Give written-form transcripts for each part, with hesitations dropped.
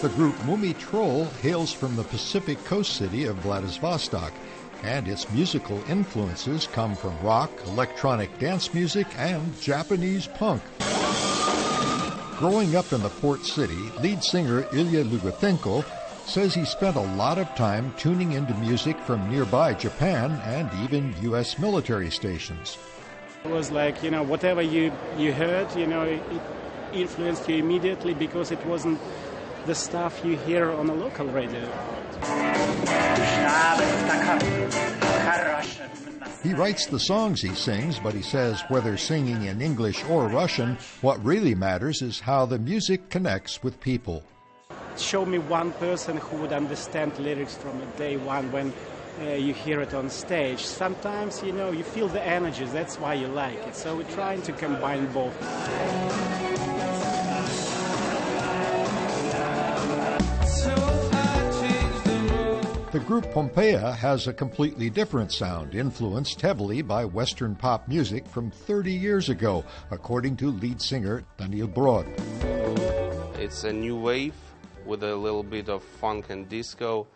The group Mumi Troll hails from the Pacific coast city of Vladivostok, and its musical influences come from rock, electronic dance music, and Japanese punk. Growing up in the port city, lead singer Ilya Luguthenko says he spent a lot of time tuning into music from nearby Japan and even U.S. military stations. It was like, whatever you heard, it influenced you immediately because it wasn't the stuff you hear on a local radio. He writes the songs he sings, but he says whether singing in English or Russian, what really matters is how the music connects with people. Show me one person who would understand lyrics from day one when you hear it on stage. Sometimes, you feel the energies, that's why you like it. So we're trying to combine both. The group Pompeia has a completely different sound, influenced heavily by Western pop music from 30 years ago, according to lead singer Daniil Brod. It's a new wave with a little bit of funk and disco.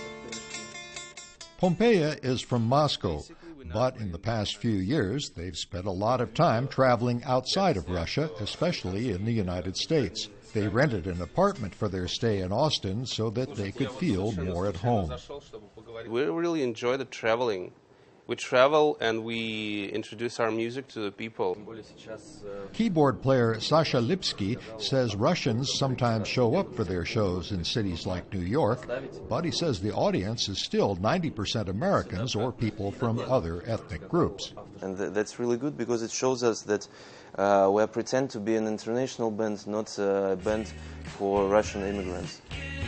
Pompeia is from Moscow, but in the past few years they've spent a lot of time traveling outside of Russia, especially in the United States. They rented an apartment for their stay in Austin so that they could feel more at home. We really enjoy the traveling. We travel and we introduce our music to the people. Keyboard player Sasha Lipsky says Russians sometimes show up for their shows in cities like New York, but he says the audience is still 90% Americans or people from other ethnic groups. And that's really good because it shows us that we pretend to be an international band, not a band for Russian immigrants.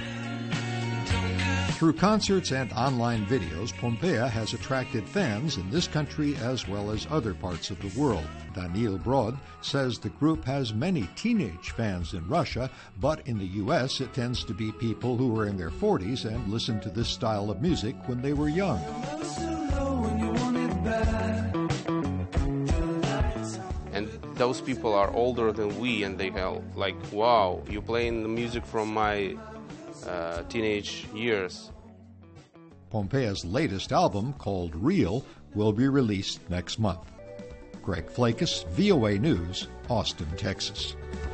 Through concerts and online videos, Pompeia has attracted fans in this country as well as other parts of the world. Daniil Brod says the group has many teenage fans in Russia, but in the U.S. it tends to be people who are in their 40s and listened to this style of music when they were young. And those people are older than we, and they are like, wow, you're playing the music from my teenage years. Pompeia's latest album, called Real, will be released next month. Greg Flakus, VOA News, Austin, Texas.